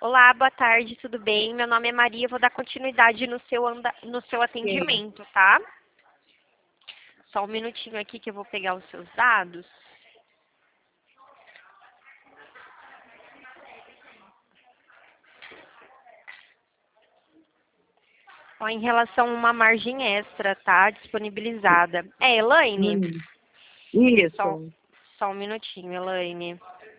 Olá, boa tarde, tudo bem? Meu nome é Maria, vou dar continuidade no seu Sim. atendimento, tá? Só um minutinho aqui que eu vou pegar os seus dados. Ó, em relação a uma margem extra, tá? Disponibilizada. É, Elaine? Hum. Só, Isso. só um minutinho, Elaine.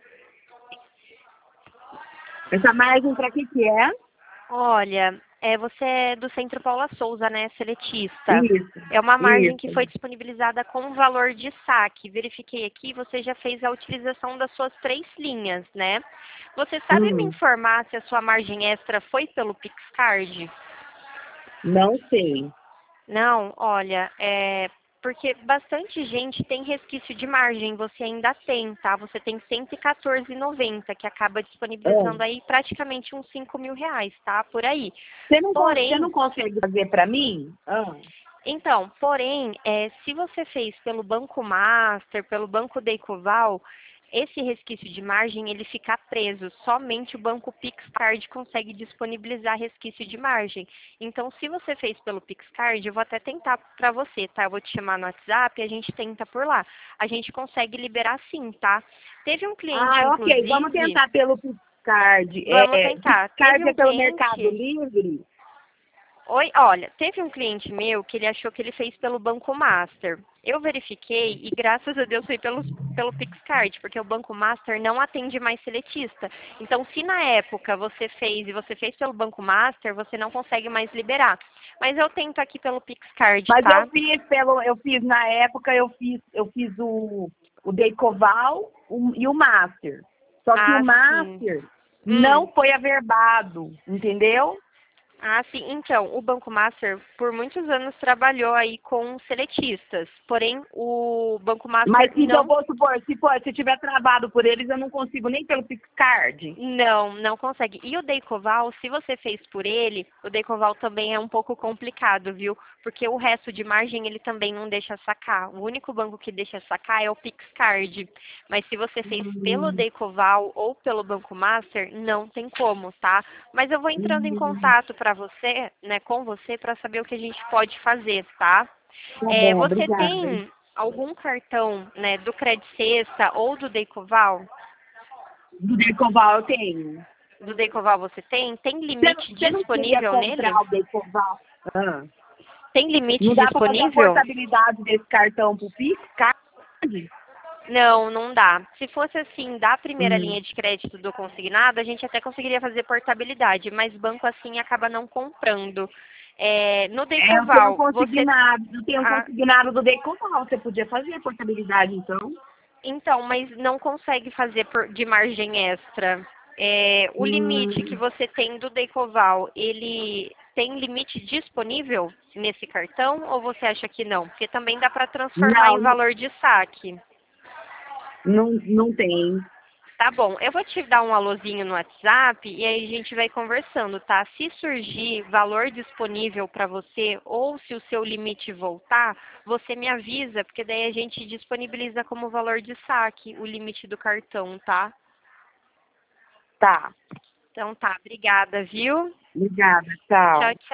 Essa margem para que é? Olha, você é do Centro Paula Souza, né? Seletista. Isso. É uma margem que Isso. foi disponibilizada com valor de saque. Verifiquei aqui, você já fez a utilização das suas 3 linhas, né? Você sabe me Hum. informar se a sua margem extra foi pelo PixCard? Não sei. Não, olha, porque bastante gente tem resquício de margem, você ainda tem, tá? Você tem 114,90, que acaba Ah. disponibilizando aí praticamente uns R$ 5.000, tá? Por aí. Você não Porém, consegue fazer para mim? Ah. se você fez pelo Banco Master, pelo Banco Daycoval, esse resquício de margem ele fica preso. Somente o Banco PixCard consegue disponibilizar resquício de margem. Então, se você fez pelo PixCard, eu vou até tentar para você, tá? Eu vou te chamar no WhatsApp e a gente tenta por lá. A gente consegue liberar sim, tá? Teve um cliente, Ah, ok. Vamos inclusive, tentar pelo Pixcard. vamos tentar. Teve Pixcard é um pelo Mercado cliente. Livre? Oi, olha, teve um cliente meu que ele achou que ele fez pelo Banco Master. Eu verifiquei e graças a Deus foi pelo PixCard, porque o Banco Master não atende mais seletista. Então, se na época você fez e você fez pelo Banco Master, você não consegue mais liberar. Mas eu tento aqui pelo PixCard, Mas tá? eu fiz na época, eu fiz o Daycoval e o Master. Só que o Ah, sim. Master Hum. não foi averbado, entendeu? Ah, sim. Então, o Banco Master, por muitos anos, trabalhou aí com seletistas. Porém, o Banco Mas Master então, não. vou supor, se tiver travado por eles, eu não consigo nem pelo Pixcard. Não, não consegue. E o Daycoval, se você fez por ele, o Daycoval também é um pouco complicado, viu? Porque o resto de margem ele também não deixa sacar. O único banco que deixa sacar é o PixCard. Mas se você fez pelo Hum, Daycoval ou pelo Banco Master, não tem como, tá? Mas eu vou entrando em hum, contato para você, né, com você, para saber o que a gente pode fazer, tá? tá bom, Você obrigada. tem algum cartão, né, do Credit Sexta ou do Daycoval? Do Daycoval eu tenho. Do Daycoval você tem? Tem limite Você não queria disponível comprar nele? o Daycoval? Ah. Tem limite Não dá para fazer a disponível? portabilidade desse cartão pro Pixcard? Não, não dá. Se fosse assim, da primeira Hum. linha de crédito do consignado, a gente até conseguiria fazer portabilidade, mas banco assim acaba não comprando. No Eu tenho um Daycoval, você. consignado, eu tenho um Ah, consignado do Daycoval. Você podia fazer a portabilidade, então? então, mas não consegue fazer de margem extra. O limite que Hum, você tem do Daycoval, ele tem limite disponível nesse cartão ou você acha que não? Porque também dá para transformar não, em valor de saque. não tem. Tá bom, eu vou te dar um alôzinho no WhatsApp e aí a gente vai conversando, tá? Se surgir valor disponível para você ou se o seu limite voltar, você me avisa, porque daí a gente disponibiliza como valor de saque o limite do cartão, tá? Tá. Então tá, obrigada, viu? Obrigada. Tchau, Tchau. tchau.